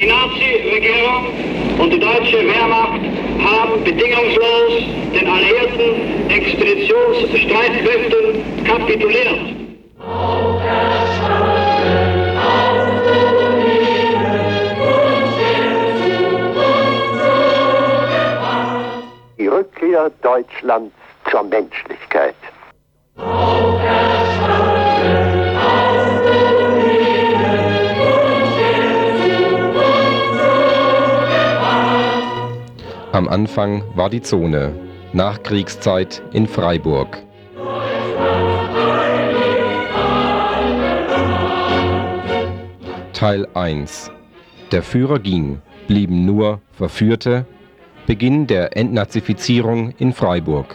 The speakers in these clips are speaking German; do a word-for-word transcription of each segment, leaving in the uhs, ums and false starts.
Die Nazi-Regierung und die deutsche Wehrmacht haben bedingungslos den alliierten Expeditionsstreitkräften kapituliert. Die Rückkehr Deutschlands zur Menschlichkeit. Am Anfang war die Zone, Nachkriegszeit in Freiburg. Teil eins. Der Führer ging, blieben nur Verführte. Beginn der Entnazifizierung in Freiburg.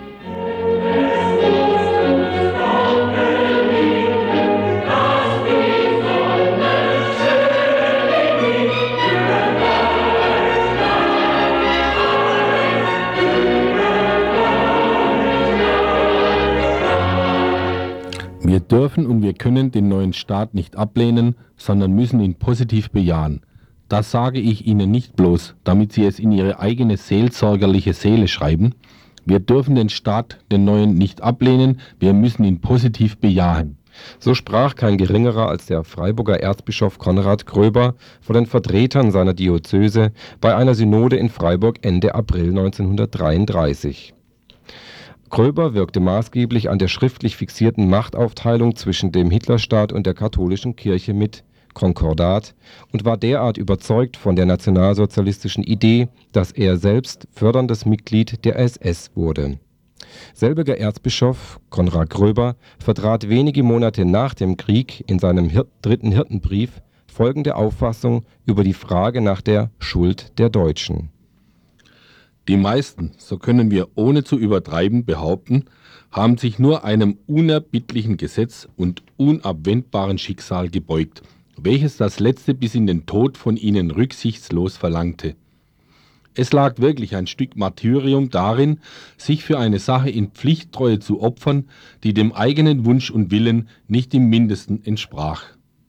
Wir dürfen und wir können den neuen Staat nicht ablehnen, sondern müssen ihn positiv bejahen. Das sage ich Ihnen nicht bloß, damit Sie es in Ihre eigene seelsorgerliche Seele schreiben. Wir dürfen den Staat, den neuen, nicht ablehnen, wir müssen ihn positiv bejahen. So sprach kein Geringerer als der Freiburger Erzbischof Konrad Gröber vor den Vertretern seiner Diözese bei einer Synode in Freiburg Ende April neunzehnhundertdreiunddreißig. Gröber wirkte maßgeblich an der schriftlich fixierten Machtaufteilung zwischen dem Hitlerstaat und der katholischen Kirche mit, Konkordat, und war derart überzeugt von der nationalsozialistischen Idee, dass er selbst förderndes Mitglied der S S wurde. Selbiger Erzbischof Konrad Gröber vertrat wenige Monate nach dem Krieg in seinem Hir- dritten Hirtenbrief folgende Auffassung über die Frage nach der Schuld der Deutschen. Die meisten, so können wir ohne zu übertreiben behaupten, haben sich nur einem unerbittlichen Gesetz und unabwendbaren Schicksal gebeugt, welches das Letzte bis in den Tod von ihnen rücksichtslos verlangte. Es lag wirklich ein Stück Martyrium darin, sich für eine Sache in Pflichttreue zu opfern, die dem eigenen Wunsch und Willen nicht im Mindesten entsprach.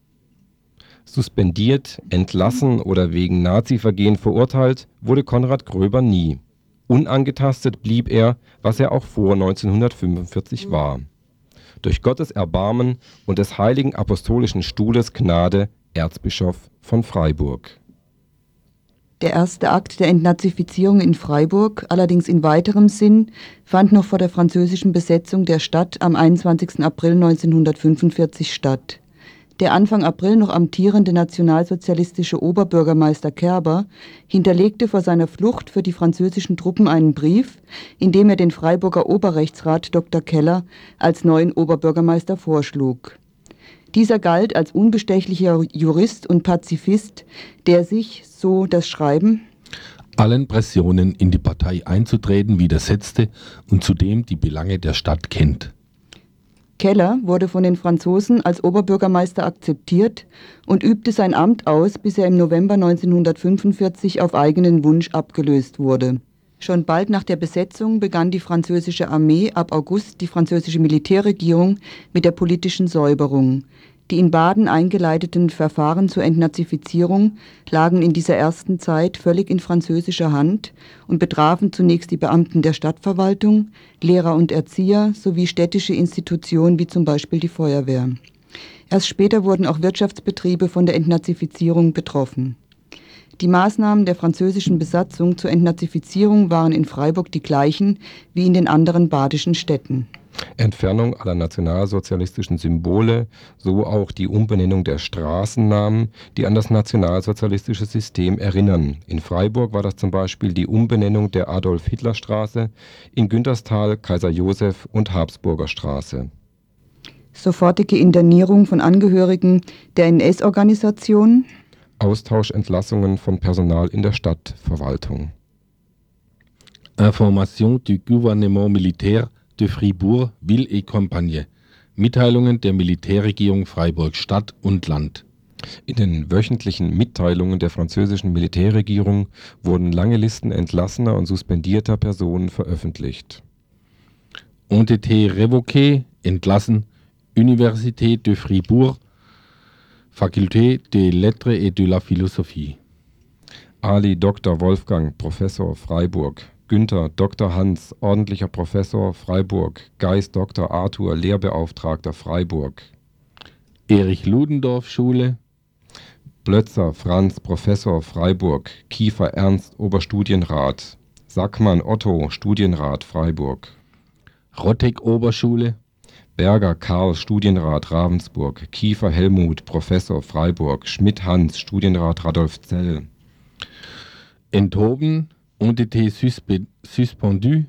Suspendiert, entlassen oder wegen Nazi-Vergehen verurteilt wurde Konrad Gröber nie. Unangetastet blieb er, was er auch vor neunzehnhundertfünfundvierzig war. Durch Gottes Erbarmen und des Heiligen Apostolischen Stuhles Gnade Erzbischof von Freiburg. Der erste Akt der Entnazifizierung in Freiburg, allerdings in weiterem Sinn, fand noch vor der französischen Besetzung der Stadt am einundzwanzigsten April neunzehnhundertfünfundvierzig statt. Der Anfang April noch amtierende nationalsozialistische Oberbürgermeister Kerber hinterlegte vor seiner Flucht für die französischen Truppen einen Brief, in dem er den Freiburger Oberrechtsrat Doktor Keller als neuen Oberbürgermeister vorschlug. Dieser galt als unbestechlicher Jurist und Pazifist, der sich, so das Schreiben, allen Pressionen in die Partei einzutreten widersetzte und zudem die Belange der Stadt kennt. Keller wurde von den Franzosen als Oberbürgermeister akzeptiert und übte sein Amt aus, bis er im November neunzehnhundertfünfundvierzig auf eigenen Wunsch abgelöst wurde. Schon bald nach der Besetzung begann die französische Armee, ab August die französische Militärregierung mit der politischen Säuberung. Die in Baden eingeleiteten Verfahren zur Entnazifizierung lagen in dieser ersten Zeit völlig in französischer Hand und betrafen zunächst die Beamten der Stadtverwaltung, Lehrer und Erzieher sowie städtische Institutionen wie zum Beispiel die Feuerwehr. Erst später wurden auch Wirtschaftsbetriebe von der Entnazifizierung betroffen. Die Maßnahmen der französischen Besatzung zur Entnazifizierung waren in Freiburg die gleichen wie in den anderen badischen Städten. Entfernung aller nationalsozialistischen Symbole, so auch die Umbenennung der Straßennamen, die an das nationalsozialistische System erinnern. In Freiburg war das zum Beispiel die Umbenennung der Adolf-Hitler-Straße, in Günterstal Kaiser-Joseph- und Habsburger-Straße. Sofortige Internierung von Angehörigen der N S-Organisation. Austauschentlassungen von Personal in der Stadtverwaltung. Information du gouvernement militaire de Fribourg, Ville et Campagne. Mitteilungen der Militärregierung Freiburg Stadt und Land. In den wöchentlichen Mitteilungen der französischen Militärregierung wurden lange Listen entlassener und suspendierter Personen veröffentlicht. Ont été révoqués, entlassen, Université de Fribourg, Faculté des Lettres et de la Philosophie. Ali Doktor Wolfgang, Professor, Freiburg. Günther Doktor Hans, ordentlicher Professor, Freiburg. Geis Doktor Arthur, Lehrbeauftragter, Freiburg. Erich Ludendorff Schule. Blötzer Franz, Professor, Freiburg. Kiefer Ernst, Oberstudienrat. Sackmann Otto, Studienrat, Freiburg. Rotteck Oberschule. Berger Karl, Studienrat, Ravensburg. Kiefer Helmut, Professor, Freiburg. Schmidt Hans, Studienrat, Radolfzell. Enthoben, ont été suspendu.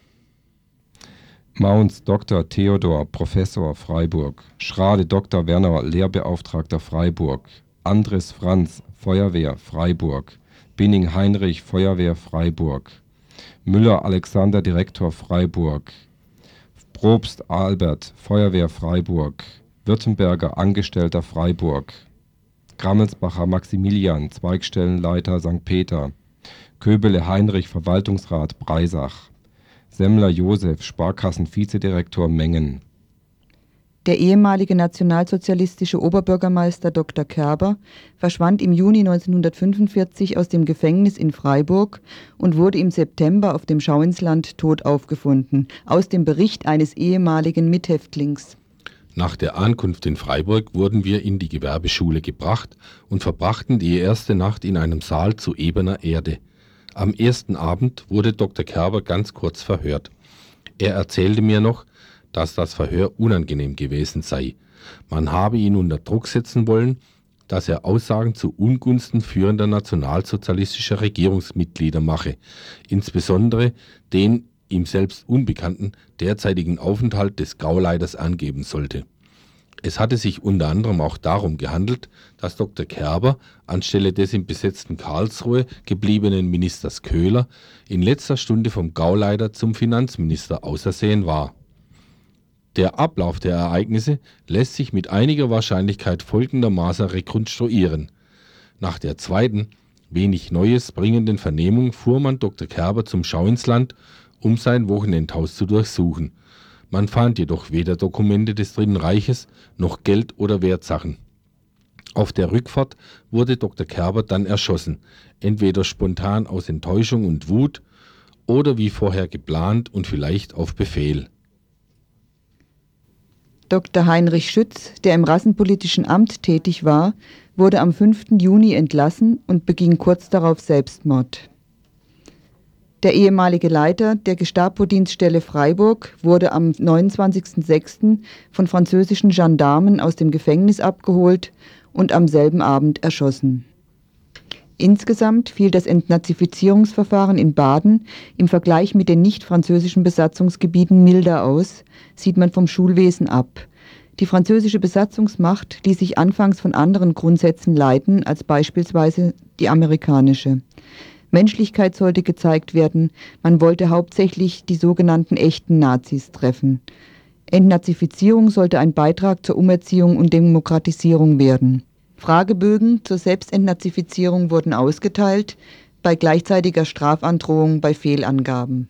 Maunz Doktor Theodor, Professor, Freiburg. Schrade Doktor Werner, Lehrbeauftragter, Freiburg. Andres Franz, Feuerwehr, Freiburg. Binning Heinrich, Feuerwehr, Freiburg. Müller Alexander, Direktor, Freiburg. Probst Albert, Feuerwehr, Freiburg. Württemberger, Angestellter, Freiburg. Grammelsbacher Maximilian, Zweigstellenleiter, Sankt Peter. Köbele Heinrich, Verwaltungsrat, Breisach. Semmler Josef, Sparkassen-Vizedirektor, Mengen. Der ehemalige nationalsozialistische Oberbürgermeister Doktor Kerber verschwand im Juni neunzehnhundertfünfundvierzig aus dem Gefängnis in Freiburg und wurde im September auf dem Schauinsland tot aufgefunden, aus dem Bericht eines ehemaligen Mithäftlings. Nach der Ankunft in Freiburg wurden wir in die Gewerbeschule gebracht und verbrachten die erste Nacht in einem Saal zu ebener Erde. Am ersten Abend wurde Doktor Kerber ganz kurz verhört. Er erzählte mir noch, dass das Verhör unangenehm gewesen sei. Man habe ihn unter Druck setzen wollen, dass er Aussagen zu Ungunsten führender nationalsozialistischer Regierungsmitglieder mache, insbesondere den ihm selbst unbekannten derzeitigen Aufenthalt des Gauleiters angeben sollte. Es hatte sich unter anderem auch darum gehandelt, dass Doktor Kerber anstelle des im besetzten Karlsruhe gebliebenen Ministers Köhler in letzter Stunde vom Gauleiter zum Finanzminister ausersehen war. Der Ablauf der Ereignisse lässt sich mit einiger Wahrscheinlichkeit folgendermaßen rekonstruieren. Nach der zweiten, wenig Neues bringenden Vernehmung fuhr man Doktor Kerber zum Schauinsland, um sein Wochenendhaus zu durchsuchen. Man fand jedoch weder Dokumente des Dritten Reiches noch Geld oder Wertsachen. Auf der Rückfahrt wurde Doktor Kerber dann erschossen, entweder spontan aus Enttäuschung und Wut oder wie vorher geplant und vielleicht auf Befehl. Doktor Heinrich Schütz, der im Rassenpolitischen Amt tätig war, wurde am fünften Juni entlassen und beging kurz darauf Selbstmord. Der ehemalige Leiter der Gestapo-Dienststelle Freiburg wurde am neunundzwanzigsten sechsten von französischen Gendarmen aus dem Gefängnis abgeholt und am selben Abend erschossen. Insgesamt fiel das Entnazifizierungsverfahren in Baden im Vergleich mit den nicht-französischen Besatzungsgebieten milder aus, sieht man vom Schulwesen ab. Die französische Besatzungsmacht ließ sich anfangs von anderen Grundsätzen leiten als beispielsweise die amerikanische. Menschlichkeit sollte gezeigt werden, man wollte hauptsächlich die sogenannten echten Nazis treffen. Entnazifizierung sollte ein Beitrag zur Umerziehung und Demokratisierung werden. Fragebögen zur Selbstentnazifizierung wurden ausgeteilt, bei gleichzeitiger Strafandrohung bei Fehlangaben.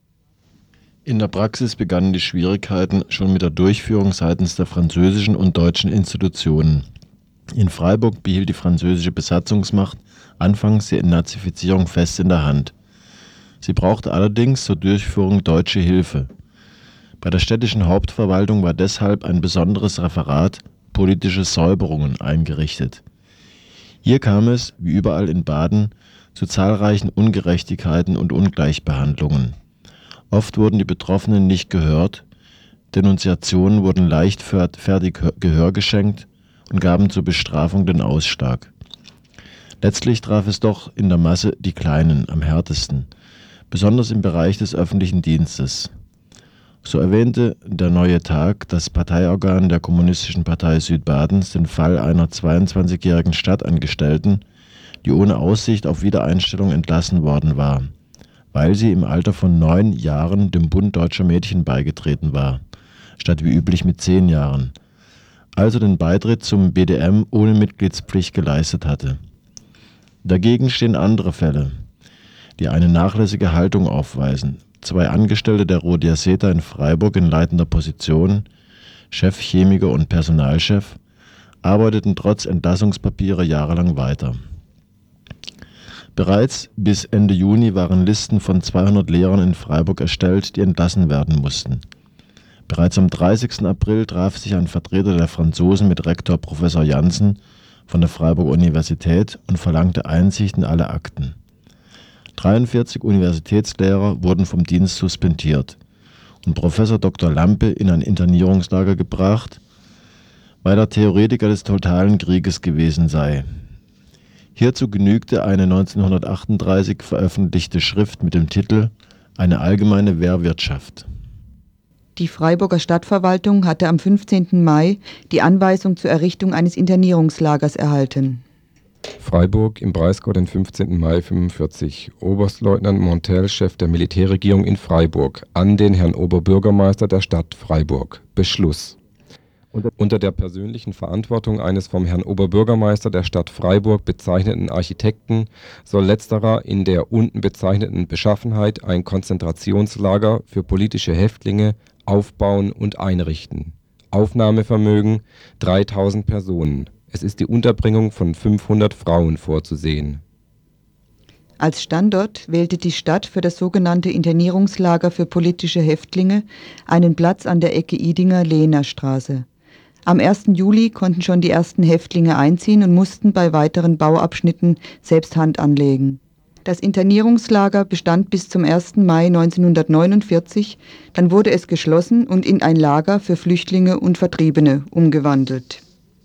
In der Praxis begannen die Schwierigkeiten schon mit der Durchführung seitens der französischen und deutschen Institutionen. In Freiburg behielt die französische Besatzungsmacht anfangs die Entnazifizierung fest in der Hand. Sie brauchte allerdings zur Durchführung deutsche Hilfe. Bei der städtischen Hauptverwaltung war deshalb ein besonderes Referat politische Säuberungen eingerichtet. Hier kam es, wie überall in Baden, zu zahlreichen Ungerechtigkeiten und Ungleichbehandlungen. Oft wurden die Betroffenen nicht gehört, Denunziationen wurden leichtfertig Gehör geschenkt und gaben zur Bestrafung den Ausschlag. Letztlich traf es doch in der Masse die Kleinen am härtesten, besonders im Bereich des öffentlichen Dienstes. So erwähnte der Neue Tag, das Parteiorgan der Kommunistischen Partei Südbadens, den Fall einer zweiundzwanzigjährigen Stadtangestellten, die ohne Aussicht auf Wiedereinstellung entlassen worden war, weil sie im Alter von neun Jahren dem Bund Deutscher Mädchen beigetreten war, statt wie üblich mit zehn Jahren, also den Beitritt zum B D M ohne Mitgliedspflicht geleistet hatte. Dagegen stehen andere Fälle, die eine nachlässige Haltung aufweisen. Zwei Angestellte der Rodiaseta in Freiburg in leitender Position, Chef, Chemiker und Personalchef, arbeiteten trotz Entlassungspapiere jahrelang weiter. Bereits bis Ende Juni waren Listen von zweihundert Lehrern in Freiburg erstellt, die entlassen werden mussten. Bereits am dreißigsten April traf sich ein Vertreter der Franzosen mit Rektor Professor Janssen von der Freiburger Universität und verlangte Einsicht in alle Akten. dreiundvierzig Universitätslehrer wurden vom Dienst suspendiert und Professor Doktor Lampe in ein Internierungslager gebracht, weil er Theoretiker des totalen Krieges gewesen sei. Hierzu genügte eine neunzehnhundertachtunddreißig veröffentlichte Schrift mit dem Titel »Eine allgemeine Wehrwirtschaft«. Die Freiburger Stadtverwaltung hatte am fünfzehnten Mai die Anweisung zur Errichtung eines Internierungslagers erhalten. Freiburg im Breisgau, den fünfzehnten Mai fünfundvierzig. Oberstleutnant Montel, Chef der Militärregierung in Freiburg, an den Herrn Oberbürgermeister der Stadt Freiburg. Beschluss. Unter der persönlichen Verantwortung eines vom Herrn Oberbürgermeister der Stadt Freiburg bezeichneten Architekten soll letzterer in der unten bezeichneten Beschaffenheit ein Konzentrationslager für politische Häftlinge aufbauen und einrichten. Aufnahmevermögen dreitausend Personen. Es ist die Unterbringung von fünfhundert Frauen vorzusehen. Als Standort wählte die Stadt für das sogenannte Internierungslager für politische Häftlinge einen Platz an der Ecke Idinger-Lehner-Straße. Am ersten Juli konnten schon die ersten Häftlinge einziehen und mussten bei weiteren Bauabschnitten selbst Hand anlegen. Das Internierungslager bestand bis zum ersten Mai neunzehnhundertneunundvierzig, dann wurde es geschlossen und in ein Lager für Flüchtlinge und Vertriebene umgewandelt.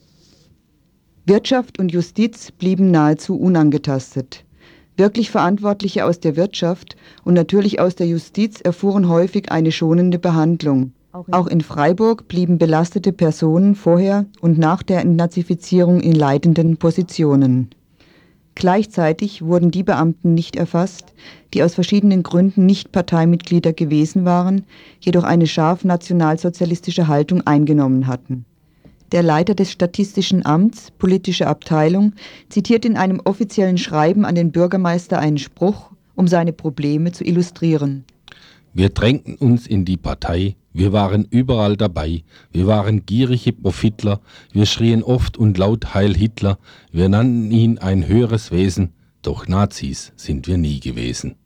Wirtschaft und Justiz blieben nahezu unangetastet. Wirklich Verantwortliche aus der Wirtschaft und natürlich aus der Justiz erfuhren häufig eine schonende Behandlung. Auch in Freiburg blieben belastete Personen vorher und nach der Entnazifizierung in leitenden Positionen. Gleichzeitig wurden die Beamten nicht erfasst, die aus verschiedenen Gründen nicht Parteimitglieder gewesen waren, jedoch eine scharf nationalsozialistische Haltung eingenommen hatten. Der Leiter des Statistischen Amts, politische Abteilung, zitiert in einem offiziellen Schreiben an den Bürgermeister einen Spruch, um seine Probleme zu illustrieren. Wir drängten uns in die Partei, wir waren überall dabei, wir waren gierige Profitler, wir schrien oft und laut Heil Hitler, wir nannten ihn ein höheres Wesen, doch Nazis sind wir nie gewesen.